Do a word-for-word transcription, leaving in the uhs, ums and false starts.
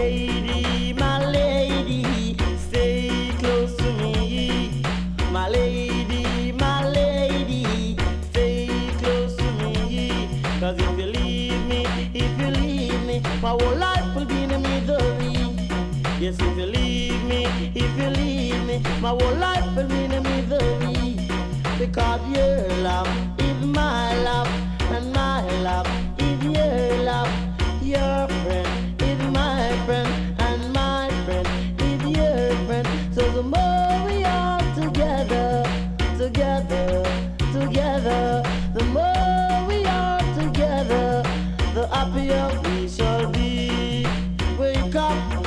lady, my lady, stay close to me. My lady, my lady, stay close to me. Cause if you leave me, if you leave me, my whole life will be in a misery. Yes, if you leave me, if you leave me, my whole life will be in a misery. Because your love is my love, and my love is your love. Your friend is my friend, and my friend is your friend. So the more we are together, together, together, the more we are together, the happier we shall be. Wake up.